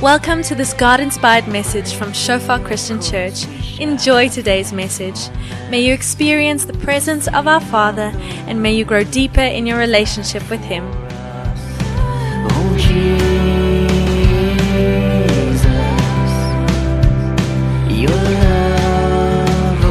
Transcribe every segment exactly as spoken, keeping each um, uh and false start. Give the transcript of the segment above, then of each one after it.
Welcome to this God-inspired message from Shofar Christian Church. Enjoy today's message. May you experience the presence of our Father and may you grow deeper in your relationship with Him. Oh, Jesus, your love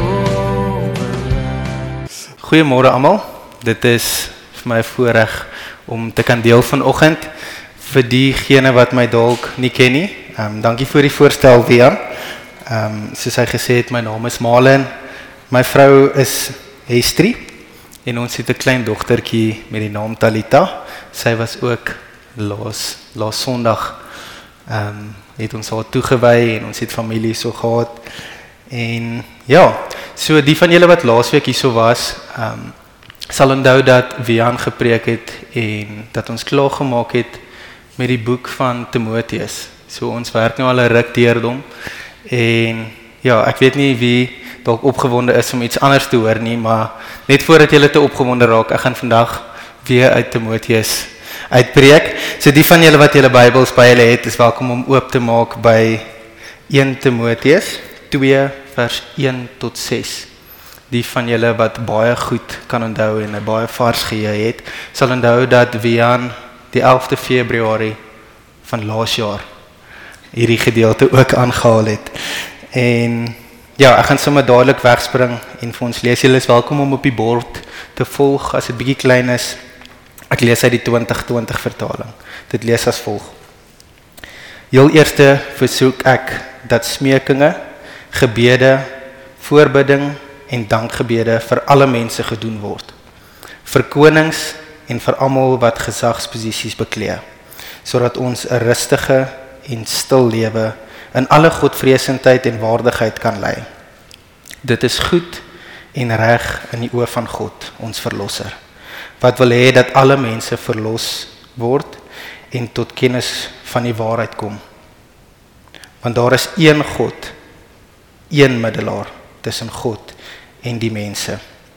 over. Goeiemôre almal. Dit is vir my 'n voorreg om te kan deel vanoggend vir diegene wat my dalk nie ken nie. Um, dankie vir die voorstel, Wian. Um, soos hy gesê het, my naam is Malen. My vrou is Hestrie en ons het 'n klein dogtertjie met die naam Talita. Sy was ook laas laas Sondag um, het ons haar toegewy en ons het familie so gehad. En ja, so die van julle wat laasweek hierso was, um, sal onthou dat Wian gepreek het en dat ons klaar gemaak het met die boek van Timoteus. So ons werk nou al 'n ruk deur hom. En ja, ek weet nie wie dalk opgewonde is om iets anders te hoor nie, maar net voordat julle te opgewonde raak, ek gaan vandag weer uit Timoteus uitpreek. So die van julle wat julle Bybels by julle het, is welkom om oop te maak by een Timoteus twee vers een tot ses. Die van julle wat baie goed kan onthou en 'n baie vars geheue het, sal onthou dat Wian die elfde Februarie van laas jaar hierdie gedeelte ook aangehaal het. En ja, ek gaan sommer dadelik wegspring en vir ons lees. Julle is welkom om op die bord te volg as dit bietjie klein is. Ek lees uit die twintig twintig vertaling. Dit lees as volg. Heel eerste versoek ek dat smekinge, gebede, voorbidding en dankgebede vir alle mense gedoen word. Vir konings en vir almal wat gesagsposisies beklee, sodat ons 'n rustige en stil lewe in alle godvreesendheid en waardigheid kan lei. Dit is goed en reg in die oë van God, ons verlosser, wat wil hê dat alle mense verlos word en tot kennis van die waarheid kom. Want daar is een God, een middelaar tussen God en die mense,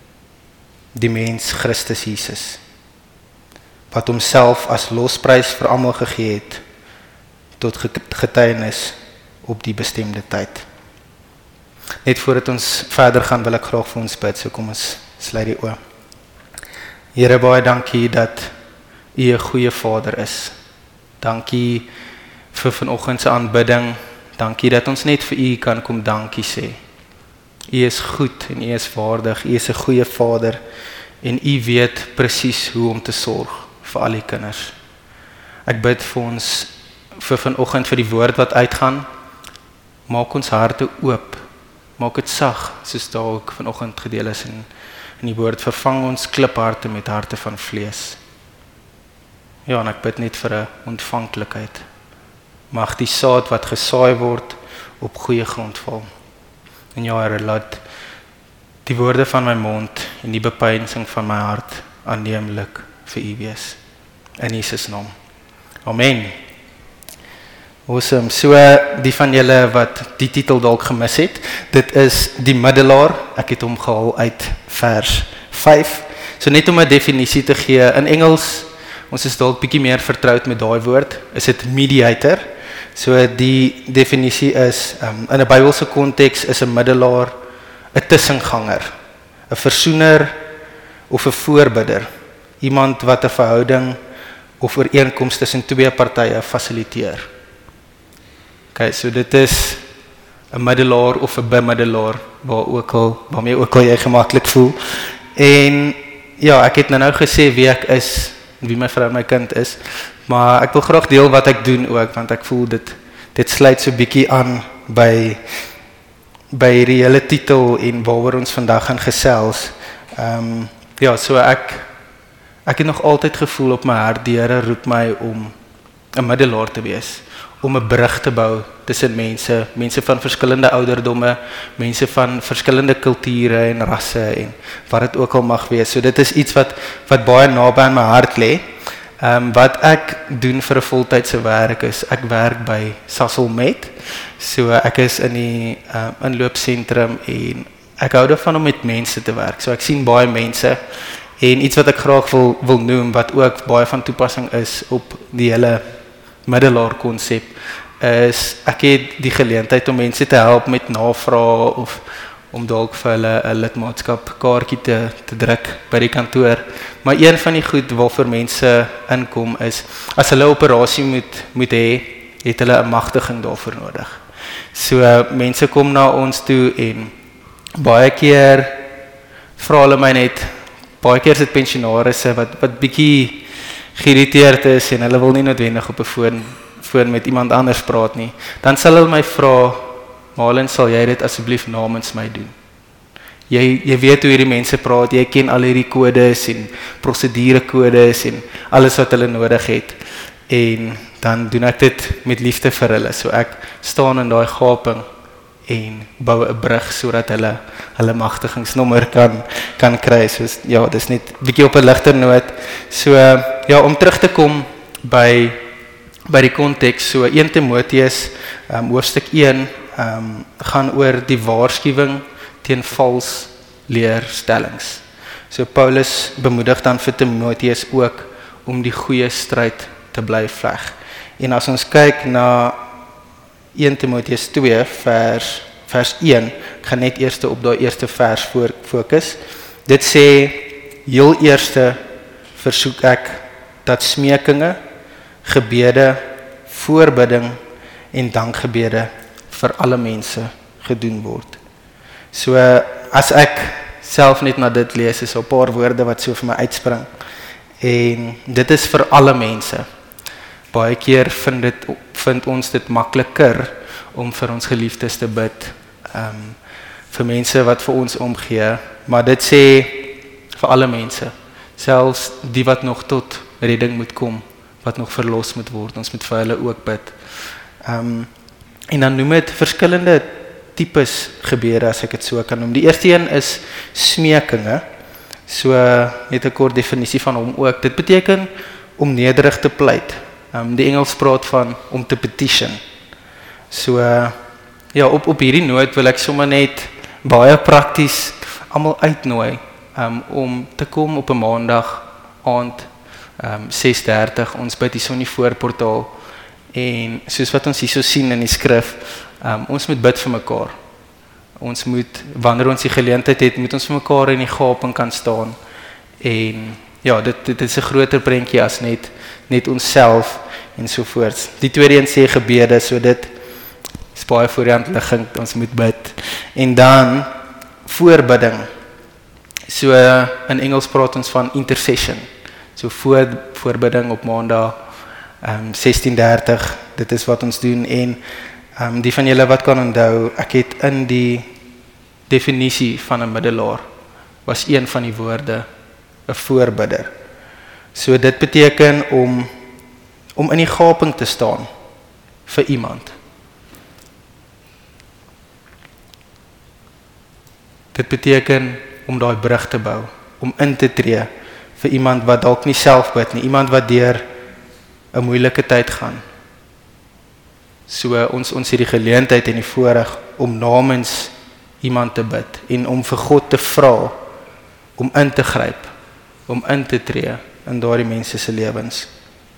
die mens Christus Jesus, wat homself as losprys vir almal gegee het, tot getuienis op die bestemde tyd. Net voordat ons verder gaan, wil ek graag vir ons bid, so kom ons sluit die oë. Here, baie dankie dat U 'n goeie Vader is. Dankie vir vanoggend se aanbidding. Dankie dat ons net vir U kan kom dankie sê. U is goed en U is waardig. U is 'n goeie Vader en U weet presies hoe om te sorg vir al die kinders. Ek bid vir ons vir vanoggend vir die woord wat uitgaan. Maak ons harte oop. Maak dit sag, soos daar ook vanoggend gedeel is in, in die woord. Vervang ons klipharte met harte van vlees. Ja, en ek bid net vir 'n ontvanklikheid. Mag die saad wat gesaai word op goeie grond val. En ja, Here, laat die woorde van my mond en die bepeinsing van my hart aanneemlik vir U wees. In Jesus naam. Amen. Awesome. So die van julle wat die titel dalk gemis het, dit is die middelaar. Ek het hom gehaal uit vers vyf. So net om 'n definisie te gee, in Engels, ons is dalk bietjie meer vertroud met daai woord, is dit mediator. So die definisie is, um, in 'n Bybelse konteks is 'n middelaar 'n tussenganger, 'n versoener of 'n voorbidder, iemand wat 'n verhouding of ooreenkoms tussen twee partye fasiliteer. Okay, so dit is 'n middelaar of 'n bemiddelaar, waar ook al, waarmee ook al jy gemaklik voel. En ja, ek het nou nou gesê wie ek is, wie my vrou en my kind is, maar ek wil graag deel wat ek doen ook, want ek voel dit, dit sluit so bietjie aan by, by die hele titel en waaroor ons vandag gaan gesels. Um, ja, so ek, ek het nog altyd gevoel op my hart, die Here roep my om 'n middelaar te wees, om 'n brug te bou tussen mense, mense van verskillende ouderdomme, mense van verskillende kulture en rasse en wat dit ook al mag wees. So dit is iets wat, wat baie naby aan my hart lê. Um, wat ek doen vir 'n voltydse werk is, ek werk by Sasolmed. So ek is in die um, inloopsentrum en ek hou daarvan om met mense te werk. So ek sien baie mense en iets wat ek graag wil, wil noem, wat ook baie van toepassing is op die hele middelaar konsep, is ek het die geleentheid om mense te help met navraag of om dalk vir hulle 'n lidmaatskapkaartjie te te druk by die kantoor. Maar een van die goed waarvoor mense inkom is as hulle 'n operasie moet moet hê, het hulle 'n magtiging daarvoor nodig. So uh, mense kom na ons toe en baie keer vra hulle my net, baie keer is dit pensionarisse wat wat bietjie geïrriteerd is en hulle wil nie noodwendig op 'n foon foon met iemand anders praat nie. Dan sal hulle my vra, Malin, sal jy dit asseblief namens my doen? Jy jy weet hoe hierdie mense praat, jy ken al hierdie kodes en prosedurekodes en alles wat hulle nodig het. En dan doen ek dit met liefde vir hulle. So ek staan in daai gaping en bou 'n brug sodat hulle hulle magtigingsnommer kan kan kry. So ja, dis net bietjie op 'n ligter noot. So ja, om terug te kom by by die konteks, so Eerste Timoteus um, hoofstuk een um, gaan oor die waarskuwing teen vals leerstellings. So Paulus bemoedig dan vir Timoteus ook om die goeie stryd te bly veg. En as ons kyk na Eerste Timoteus twee vers vers een, ek gaan net eers op daai eerste vers voor fokus. Dit sê, heel eerste versoek ek dat smekinge, gebede, voorbidding en dankgebede vir alle mense gedoen word. So as ek self net na dit lees, is 'n paar woorde wat so vir my uitspring. En dit is vir alle mense. Baie keer vind dit vind ons dit makliker om vir ons geliefdes te bid, um, vir mense wat vir ons omgee, maar dit sê vir alle mense, selfs die wat nog tot redding moet kom, wat nog verlos moet word, ons moet vir hulle ook bid. Um, en dan noem het verskillende tipes gebede, as ek het so kan noem. Die eerste een is smekinge, so net 'n kort definisie van hom ook. Dit beteken om nederig te pleit. Um, die Engels praat van om te petition. So uh, ja, op, op hierdie noot wil ek sommer net baie prakties almal uitnooi um, om te kom op 'n maandag aand um, ses dertig, ons bid hier in die voorportaal en soos wat ons hier so sien in die skrif, um, ons moet bid vir mekaar. Ons moet, wanneer ons die geleentheid het, moet ons vir mekaar in die gaping kan staan en ja, dit, dit is 'n groter prentjie as net, net onsself en sovoorts. Die tweede een sê gebede, so dit is baie voor die hand liggend, ons moet bid. En dan voorbidding. So in Engels praat ons van intercession. So voor, voorbidding op maandag um, sestien dertig, dit is wat ons doen. En um, die van julle wat kan onthou, ek het in die definisie van 'n middelaar, was een van die woorde 'n voorbidder. So dit beteken om om in die gaping te staan vir iemand. Dit beteken om daai brug te bou, om in te tree vir iemand wat dalk nie self bid nie, iemand wat deur 'n moeilike tyd gaan. So ons ons het die geleentheid en die voorreg om namens iemand te bid en om vir God te vra om in te gryp, om in te tree in daardie mense se lewens.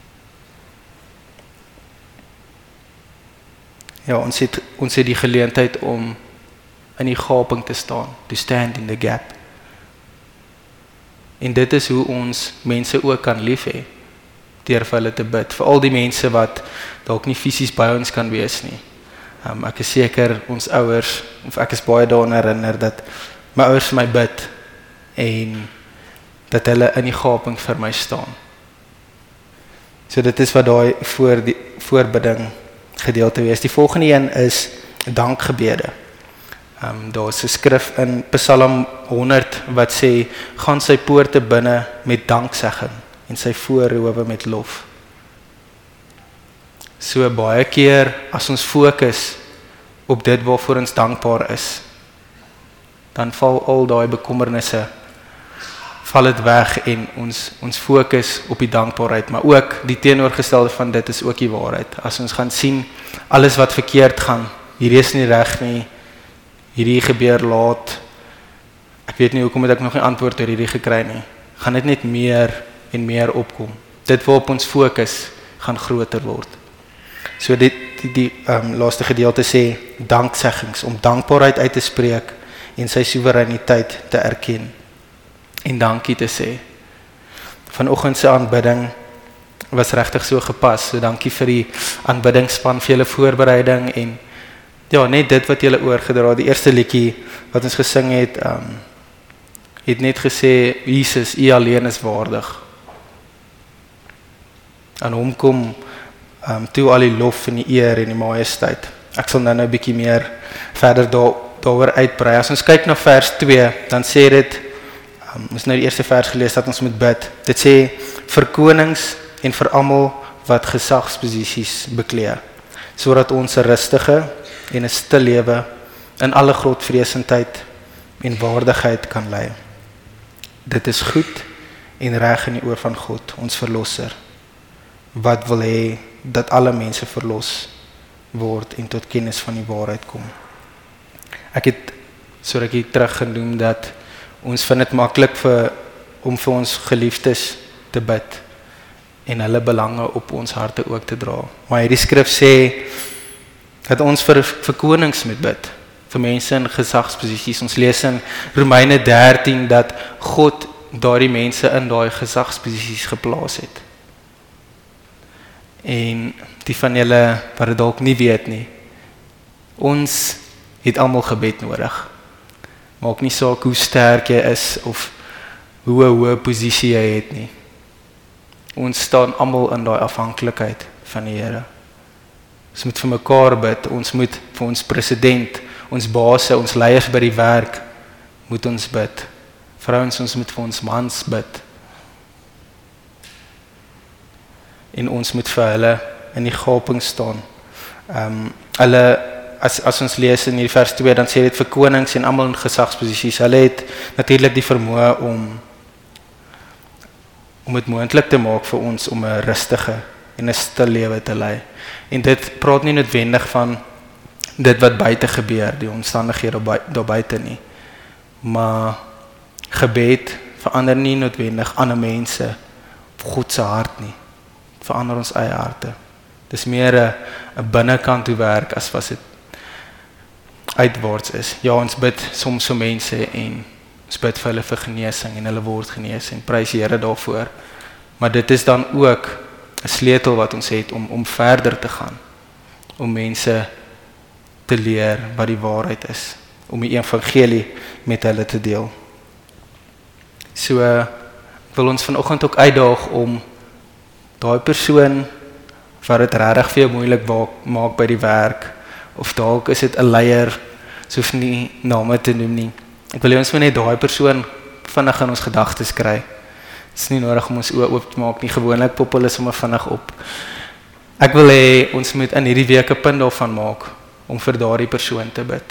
Ja, ons het ons het die geleentheid om in die gaping te staan, to stand in the gap. En dit is hoe ons mense ook kan lief hê, deur vir hulle te bid, vir al die mense wat dalk nie fisies by ons kan wees nie. Um, ek is seker ons ouers, of ek is baie daaraan herinner dat my ouers vir my bid en dat hulle in die gaping vir my staan. So dit is wat daai voor die voorbidding gedeelte wees. Die volgende een is dankgebede. Um, daar is 'n skrif in Psalm honderd wat sê, gaan sy poorte binne met danksegging en sy voorhoewe met lof. So baie keer as ons fokus op dit waarvoor ons dankbaar is, dan val al daai bekommernisse, val dit weg en ons, ons fokus op die dankbaarheid, maar ook die teenoorgestelde van dit is ook die waarheid. As ons gaan sien, alles wat verkeerd gaan, hierdie is nie reg nie, hierdie gebeur laat, ek weet nie hoekom het ek nog nie antwoord oor hierdie gekry nie, gaan dit net meer en meer opkom. Dit waarop ons fokus, gaan groter word. So dit die, die um, laaste gedeelte sê dankseggings, om dankbaarheid uit te spreek en sy soewereiniteit te erken en dankie te sê. Vanoggend se aanbidding was regtig so gepas, so dankie vir die aanbiddingsspan, vir julle voorbereiding en ja, net dit wat julle oorgedra, die eerste liedjie wat ons gesing het, um, het net gesê, Jesus, U alleen is waardig. Aan hom kom um, toe al die lof en die eer en die majesteit. Ek sal nou nou 'n bietjie meer verder daar, daaroor uitbrei. As ons kyk na vers twee, dan sê dit, um, ons nou die eerste vers gelees dat ons moet bid. Dit sê, vir konings en vir almal wat gesagsposisies beklee, sodat ons 'n rustige en 'n stil lewe in alle godvreesendheid en waardigheid kan lei. Dit is goed en reg in die oor van God, ons verlosser, wat wil hê dat alle mense verlos word en tot kennis van die waarheid kom. Ek het so rukkie terug genoem dat ons vind dit maklik vir om vir ons geliefdes te bid en hulle belange op ons harte ook te dra. Maar hierdie skrif sê dat ons vir, vir konings moet bid, vir mense in gesagsposisies. Ons lees in Romeine dertien dat God daardie mense in daai gesagsposisies geplaas het. En die van julle wat dit dalk nie weet nie, ons het almal gebed nodig. Maak nie saak hoe sterk jy is of hoe 'n hoë posisie jy het nie. Ons staan almal in daai afhanklikheid van die Here. Ons moet vir mekaar bid, ons moet vir ons president, ons baase, ons leiers by die werk, moet ons bid. Vrouens, ons moet vir ons mans bid. En ons moet vir hulle in die gaping staan. Um, hulle, as, as ons lees in die vers twee, dan sê dit vir konings en almal in gesagsposisies, hulle het natuurlik die vermoë om om dit moontlik te maak vir ons om 'n rustige en 'n stil lewe te lei. En dit praat nie noodwendig van dit wat buite gebeur, die omstandighede daar buite nie. Maar gebed verander nie noodwendig ander mense op God se hart nie. Verander ons eie harte. Dis meer 'n 'n binnekant toe werk as wat dit uitwaarts is. Ja, ons bid soms vir mense en ons bid vir hulle vir genesing en hulle word genees en prys die Here daarvoor. Maar dit is dan ook 'n sleutel wat ons het om om verder te gaan, om mense te leer wat die waarheid is, om die evangelie met hulle te deel. So ek wil ons vanoggend ook uitdaag om daai persoon wat dit regtig vir jou moeilik maak by die werk, of dalk is dit 'n leier, so hoef nie name te noem nie. Ek wil ons net daai persoon vinnig in ons gedagtes kry. Dit is nie nodig om ons oë oop te maak nie, gewoonlik pop hulle sommer vinnig op. Ek wil hê ons moet in hierdie week 'n punt daarvan maak om vir daardie persoon te bid.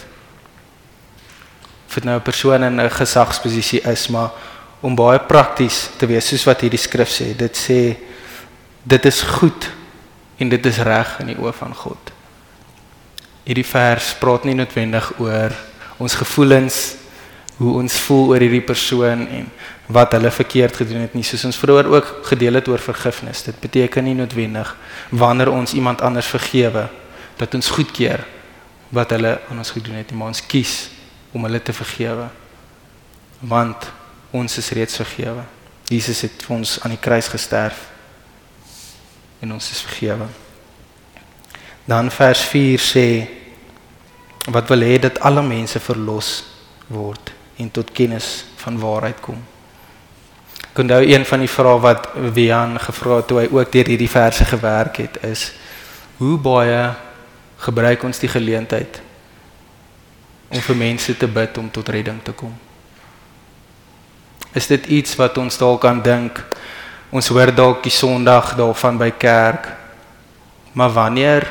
Of dit nou 'n persoon in 'n gesagsposisie is, maar om baie prakties te wees, soos wat hierdie skrif sê. Dit sê, dit is goed en dit is reg in die oë van God. Hierdie vers praat nie noodwendig oor ons gevoelens, hoe ons voel oor hierdie persoon en wat hulle verkeerd gedoen het nie, soos ons vroeër ook gedeel het oor vergifnis. Dit beteken nie noodwendig wanneer ons iemand anders vergewe, dat ons goedkeur wat hulle aan ons gedoen het nie, maar ons kies om hulle te vergewe, want ons is reeds vergewe. Jesus het vir ons aan die kruis gesterf en ons is vergewe. Dan vers vier sê, wat wil hê dat alle mense verlos word en tot kennis van waarheid kom. Ek onthou een van die vrae wat Wian gevra het toe hy ook deur hierdie verse gewerk het, is, hoe baie gebruik ons die geleentheid om vir mense te bid om tot redding te kom? Is dit iets wat ons dalk aan dink, ons hoor dalk die Sondag daarvan by kerk, maar wanneer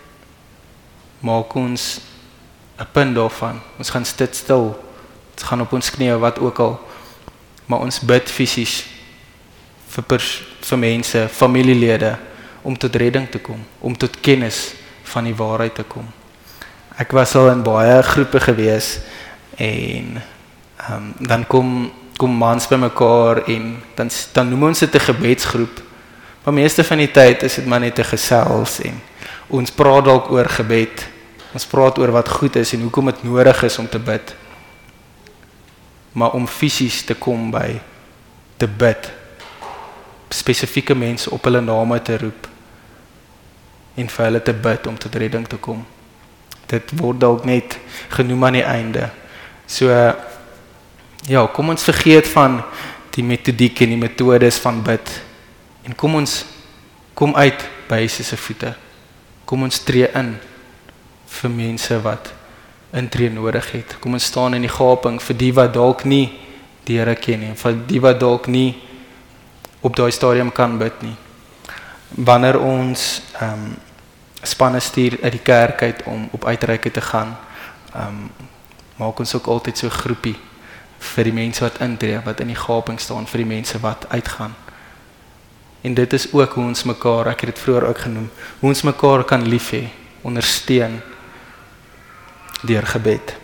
maak ons 'n punt daarvan? Ons gaan sit stil, ons gaan op ons knieë, wat ook al, maar ons bid fisies vir, pers, vir mense, familielede, om tot redding te kom, om tot kennis van die waarheid te kom. Ek was al in baie groepe gewees, en um, dan kom, kom mans by mekaar, en dan, dan noem ons dit 'n gebedsgroep, maar meeste van die tyd is dit maar net 'n gesels, en ons praat dalk oor gebed. Ons praat oor wat goed is en hoekom dit nodig is om te bid. Maar om fisies te kom by te bid, spesifieke mense op hulle name te roep en vir hulle te bid om tot redding te kom. Dit word dalk net genoem aan die einde. So, ja, kom ons vergeet van die metodiek en die metodes van bid en kom ons kom uit by Jesus se voete. Kom ons tree in vir mense wat intree nodig het. Kom ons staan in die gaping vir die wat dalk nie die Here ken nie, vir die wat dalk nie op daai stadium kan bid nie. Wanneer ons um, spanne stuur uit die kerk uit om op uitreike te gaan, um, maak ons ook altyd so 'n groepie vir die mense wat intree, wat in die gaping staan, vir die mense wat uitgaan. En dit is ook hoe ons mekaar, ek het dit vroeër ook genoem, hoe ons mekaar kan lief hê, ondersteun deur gebed.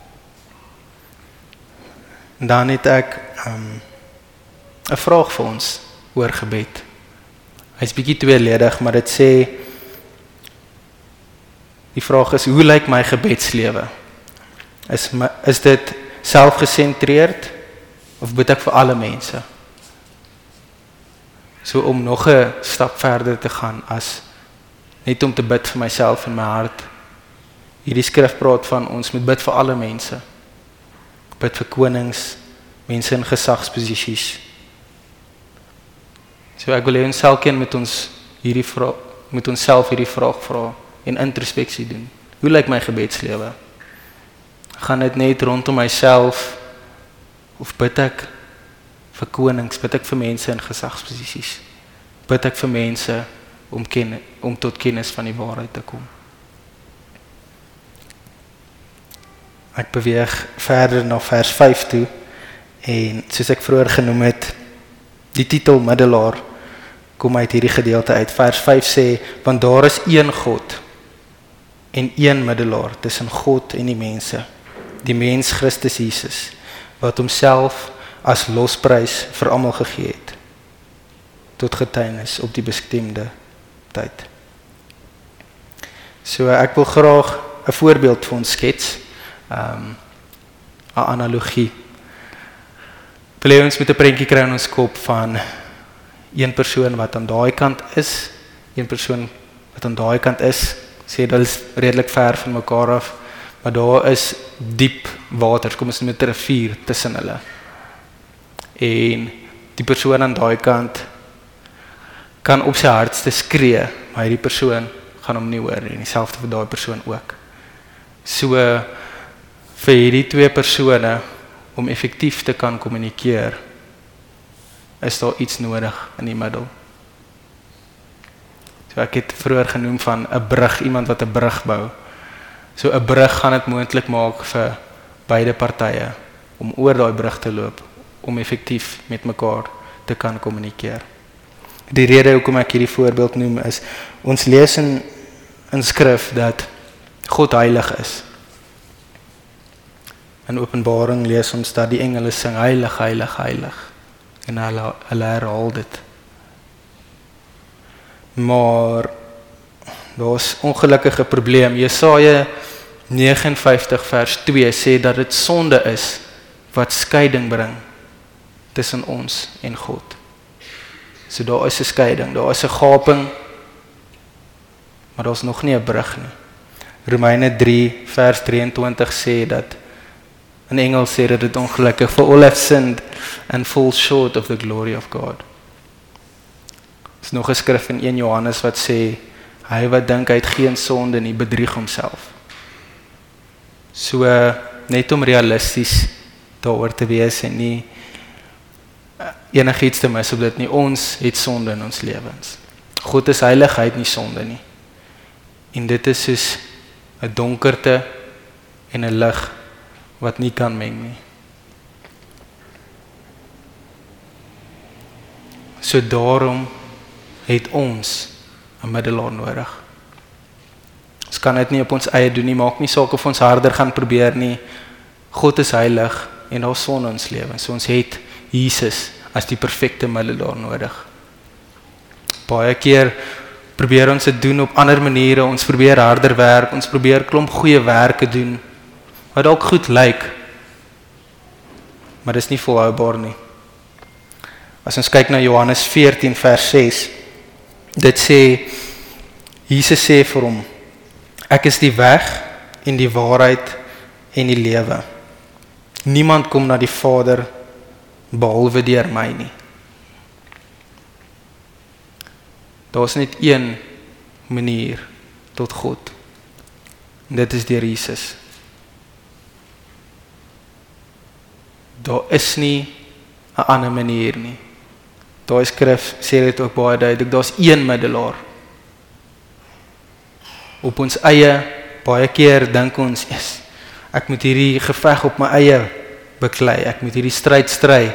En dan het ek um, 'n vraag vir ons oor gebed. Hy is bietjie tweeledig, maar dit sê, die vraag is, hoe lyk my gebedslewe? Is, my, is dit selfgesentreerd, of bid ek vir alle mense? So om nog 'n stap verder te gaan, as net om te bid vir myself en my hart. Hierdie skrif praat van ons moet bid vir alle mense. Bid vir konings, mense in gesagsposisies. So ek wil hê ons elkeen met ons hierdie vraag, moet ons self hierdie vraag vra en introspeksie doen. Hoe lyk my gebedslewe? Gaan dit net rondom myself, of bid ek vir konings, bid ek vir mense in gesagsposisies? Bid ek vir mense om, ken, om tot kennis van die waarheid te kom? Ek beweeg verder na vers vyf toe, en soos ek vroeër genoem het, die titel middelaar kom uit hierdie gedeelte uit. Vers vyf sê, want daar is een God en een middelaar tussen God en die mense, die mens Christus Jesus, wat homself as losprys vir almal gegee het, tot getuienis op die bestemde tyd. So ek wil graag 'n voorbeeld vir ons skets, um, 'n analogie. Wil jy ons met 'n prentjie kry in ons kop van een persoon wat aan daai kant is, een persoon wat aan daai kant is, sê dit is redelik ver van mekaar af, maar daar is diep water, kom ons noem dit 'n rivier tussen hulle. En die persoon aan daai kant kan op sy hardste skree, maar hierdie persoon gaan hom nie hoor nie, en dieselfde vir daai persoon ook. So vir hierdie twee persone om effektief te kan kommunikeer, is daar iets nodig in die middel. So ek het vroeër genoem van 'n brug, iemand wat 'n brug bou. So 'n brug gaan dit moontlik maak vir beide partye om oor daai brug te loop, om effektief met mekaar te kan kommunikeer. Die rede hoekom ek hierdie voorbeeld noem is, ons lees in, in skrif dat God heilig is. In Openbaring lees ons dat die engele sing, heilig, heilig, heilig. En hulle, hulle herhaal dit. Maar daar is ongelukkige probleem. Jesaja vyf nege vers twee sê dat dit sonde is wat skeiding bring tussen ons en God. So daar is 'n skeiding, daar is 'n gaping, maar daar is nog nie 'n brug nie. Romeine drie vers drieëntwintig sê dat, in Engels sê dat dit ongelukkig, for all have sinned and fall short of the glory of God. Er is nog 'n skrif in een Johannes wat sê, hy wat dink hy het geen sonde nie, bedrieg homself. So, net om realisties daaroor te wees en nie enigiets te mis op dit nie, ons het sonde in ons lewens. God is heilig, hy het nie sonde nie. En dit is soos 'n donkerte en 'n lig wat nie kan meng nie. So daarom het ons 'n middelaar nodig. Ons kan dit nie op ons eie doen nie, maak nie saak of ons harder gaan probeer nie. God is heilig en daar is sonde in ons lewe. So ons het Jesus as die perfekte middelaar nodig. Baie keer probeer ons dit doen op ander maniere, ons probeer harder werk, ons probeer klomp goeie werke doen, wat ook goed lyk, maar dis nie volhoubaar nie. As ons kyk na Johannes veertien vers ses, dit sê, Jesus sê vir hom, ek is die weg en die waarheid en die lewe. Niemand kom na die Vader behalwe deur my nie. Daar is net een manier tot God. En dit is deur Jesus. Daar is nie 'n ander manier nie. Daai skrif sê dit ook baie duidelik, daar's een middelaar. Op ons eie, baie keer dink ons, yes, ek moet hierdie geveg op my eie beklei, ek moet hierdie stryd stry.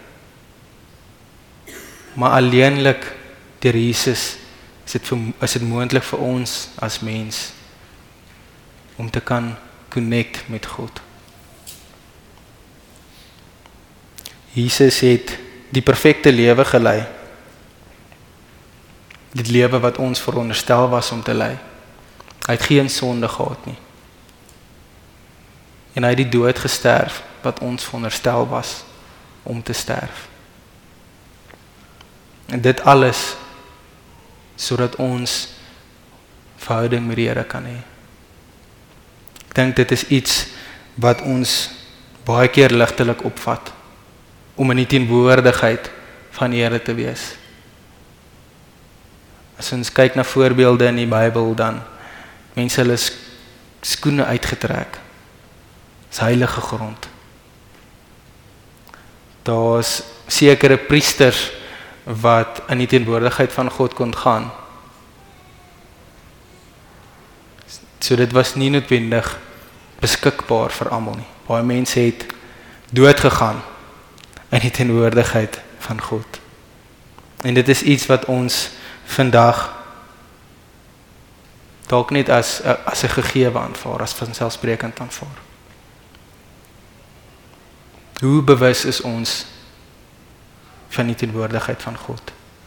Maar alleenlik deur Jesus is dit, is dit moontlik vir ons as mens om te kan connect met God. Jesus het die perfekte lewe gelei. Die lewe wat ons veronderstel was om te lei. Hy het geen sonde gehad nie. En hy het die dood gesterf wat ons veronderstel was om te sterf. En dit alles sodat ons verhouding met die Here kan hê. Ek dink dit is iets wat ons baie keer ligtelik opvat, om in die teenwoordigheid van die Here te wees. As ons kyk na voorbeelde in die Bybel, dan mense hulle skoene uitgetrek. Dis heilige grond. Daar's sekere priesters wat in die teenwoordigheid van God kon gaan. So dit was nie noodwendig beskikbaar vir almal nie. Baie mense het dood gegaan in die teenwoordigheid van God. En dit is iets wat ons vandag dalk net as, as 'n gegewe aanvaar, as vanselfsprekend aanvaar. Hoe bewus is ons van die teenwoordigheid van God?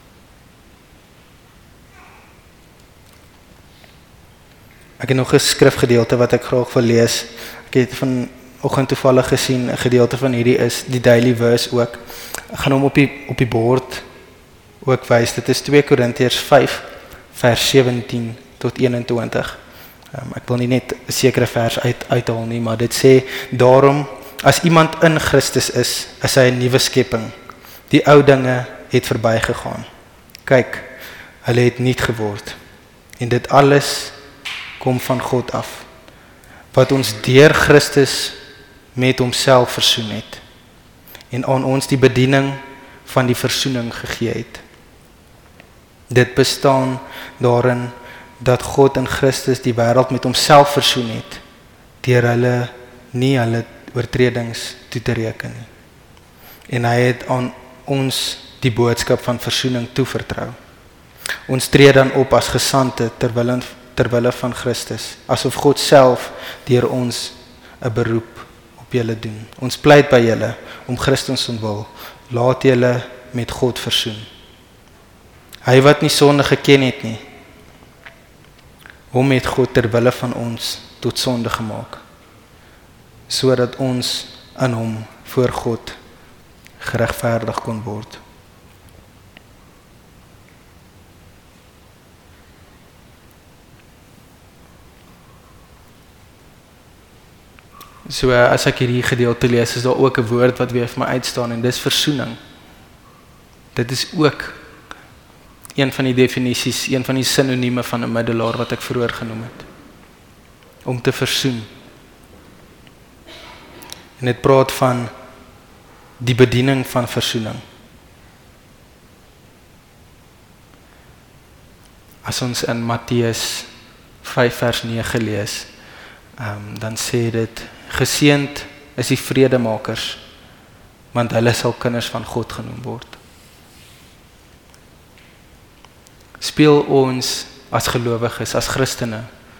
Ek het nog 'n skrifgedeelte wat ek graag wil lees. Ek het vanoggend toevallig gesien, 'n gedeelte van hierdie is die daily verse ook. Ek gaan hom op die, op die bord ook wys. Dit is twee Korintiërs vyf, vers sewentien tot eenentwintig. Um, ek wil nie net 'n sekere vers uit, uithaal nie, maar dit sê, daarom, as iemand in Christus is, is hy 'n nuwe skepping. Die ou dinge het verbygegaan. Kyk, hulle het nuut geword. En dit alles kom van God af, wat ons deur Christus met homself versoen het, en aan ons die bediening van die versoening gegee het. Dit bestaan daarin, dat God in Christus die wêreld met homself versoen het, deur hulle nie hulle oortredings toe te reken nie. En hy het aan ons die boodskap van versoening toevertrou. Ons tree dan op as gesande terwille, terwille van Christus, asof God self deur ons 'n beroep op julle doen. Ons pleit by julle om Christus ontwil, laat julle met God versoen. Hy wat nie sonde geken het nie, hom het God terwille van ons tot sonde gemaak, sodat ons in hom voor God geregverdig kon word. So as ek hierdie gedeelte lees, is daar ook 'n woord wat weer vir my uitstaan, en dis versoening. Dit is ook een van die definisies, een van die sinonieme van 'n middelaar wat ek vroeër genoem het. Om te versoen. En dit praat van die bediening van versoening. As ons in Matteus vyf vers nege lees, um, dan sê dit, geseënd is die vredemakers, want hulle sal kinders van God genoem word. Speel ons as gelowiges, as Christene,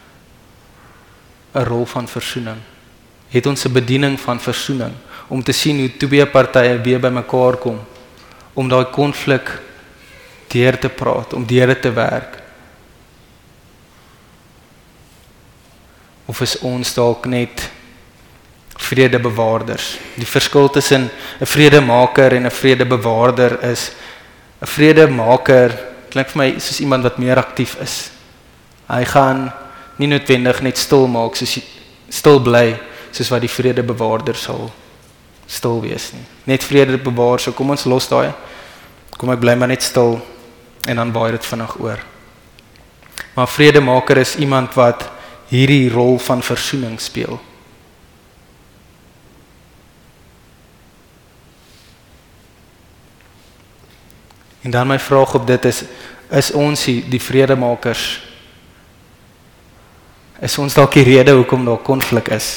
'n rol van versoening? Het ons 'n bediening van versoening, om te sien hoe twee partye weer by mekaar kom, om daai konflik deur te praat, om deur te werk, Of is ons dalk net vredebewaarders? Die verskil tussen 'n vredemaker en 'n vredebewaarder is 'n vredemaker klink vir my soos iemand wat meer aktief is. Hy gaan nie noodwendig net stil maak, soos stil bly, soos wat die vredebewaarder sal stil wees nie. Net vrede bewaar, so kom ons los daai. Kom ek bly maar net stil en dan waai dit vinnig oor. Maar vredemaker is iemand wat hierdie rol van versoening speel. En dan my vraag op dit is, is ons die, die vredemakers? Is ons dalk die rede hoekom daar konflik is?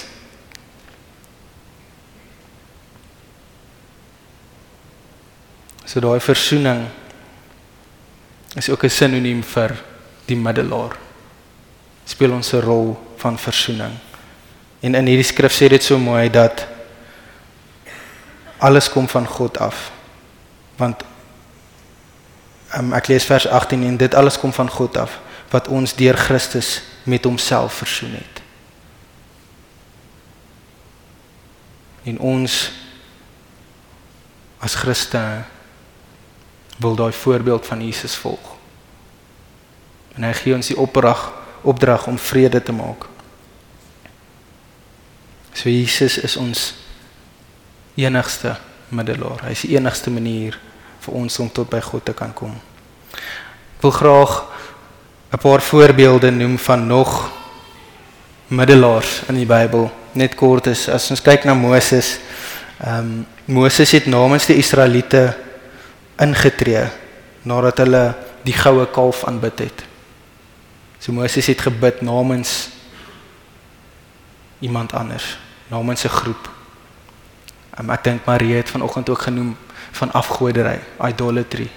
So daai versoening is ook 'n sinoniem vir die middelaar. Speel ons 'n rol van versoening. En in hierdie skrif sê dit so mooi dat alles kom van God af. Want um, ek lees vers agttien en dit alles kom van God af, wat ons deur Christus met homself versoen het. En ons as Christene wil daai voorbeeld van Jesus volg. En hy gee ons die opdrag, opdrag om vrede te maak. So Jesus is ons enigste middelaar. Hy is die enigste manier vir ons om tot by God te kan kom. Ek wil graag 'n paar voorbeelde noem van nog middelaars in die Bybel. Net kort is, as ons kyk na Moses, um, Moses het namens die Israeliete ingetree, nadat hulle die goue kalf aanbid het. So Moses het gebid namens iemand anders, namens 'n groep. Um, ek dink Marie het vanoggend ook genoem van afgoderry, idolatry.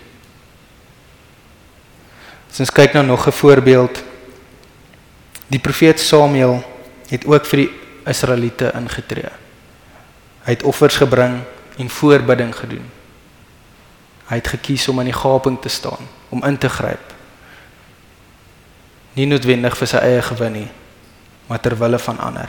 As ons kyk nou nog 'n voorbeeld, die profeet Samuel het ook vir die Israeliete ingetree. Hy het offers gebring en voorbidding gedoen. Hy het gekies om aan die gaping te staan, om in te gryp. Nie noodwendig vir sy eie gewin nie, maar ter wille van ander.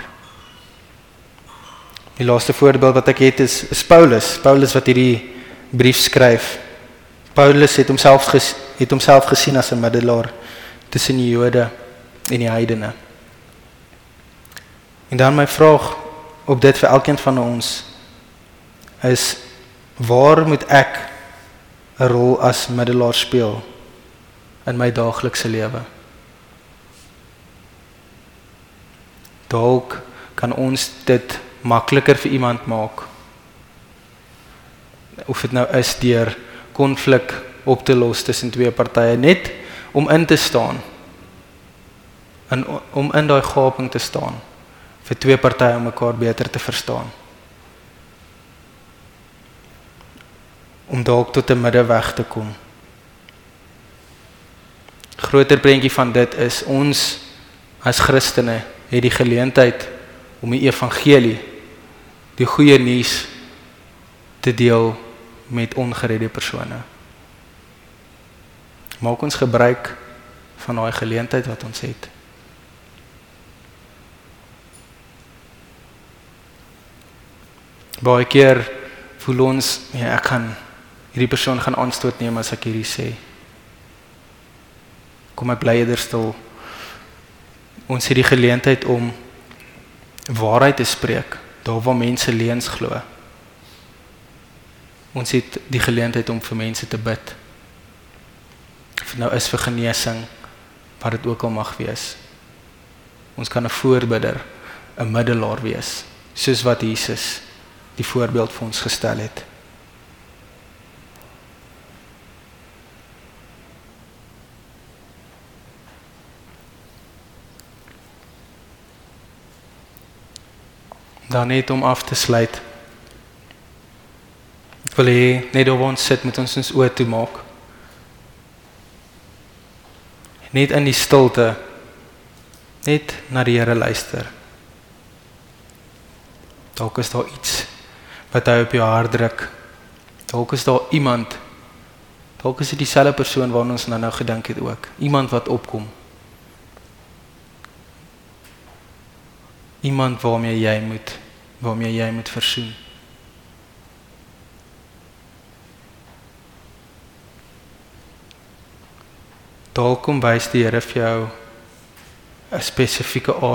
Die laaste voorbeeld wat ek het is, is Paulus. Paulus wat hierdie brief skryf. Paulus het homself, ges, het homself gesien as 'n middelaar tussen die Jode en die heidene. En dan my vraag op dit vir elkeen van ons is, waar moet ek 'n rol as middelaar speel in my daaglikse lewe? Dalk kan ons dit makliker vir iemand maak, of dit nou is deur konflik op te los tussen twee partye, net om in te staan, en om in daai gaping te staan, vir twee partye om mekaar beter te verstaan. Om dalk tot 'n middeweg te kom. Groter prentjie van dit is, ons as Christene het die geleentheid om die evangelie, die goeie nuus, te deel met ongeredde persone. Maak ons gebruik van daai geleentheid wat ons het. Baie keer voel ons, ja, ek kan hierdie persoon gaan aanstoot neem as ek hierdie sê. Kom ek bly eerder stil. Ons het die geleentheid om waarheid te spreek, daar waar mense leuns glo. Ons het die geleentheid om vir mense te bid. Of nou is vir genesing, wat dit ook al mag wees. Ons kan 'n voorbidder, 'n middelaar wees, soos wat Jesus die voorbeeld vir ons gestel het. Dan net om af te sluit. Ek wil hê, net waar ons sit, moet ons ons oë toemaak. Net in die stilte, net na die Here luister. Dalk is daar iets wat hy op jou hart druk. Dalk is daar iemand, dalk is dit dieselfde persoon waarna ons nou nou gedink het ook. Iemand wat opkom. iemand waarmee jy moet, waarmee jy moet versoen. Dalk kom wys die Here vir jou 'n spesifieke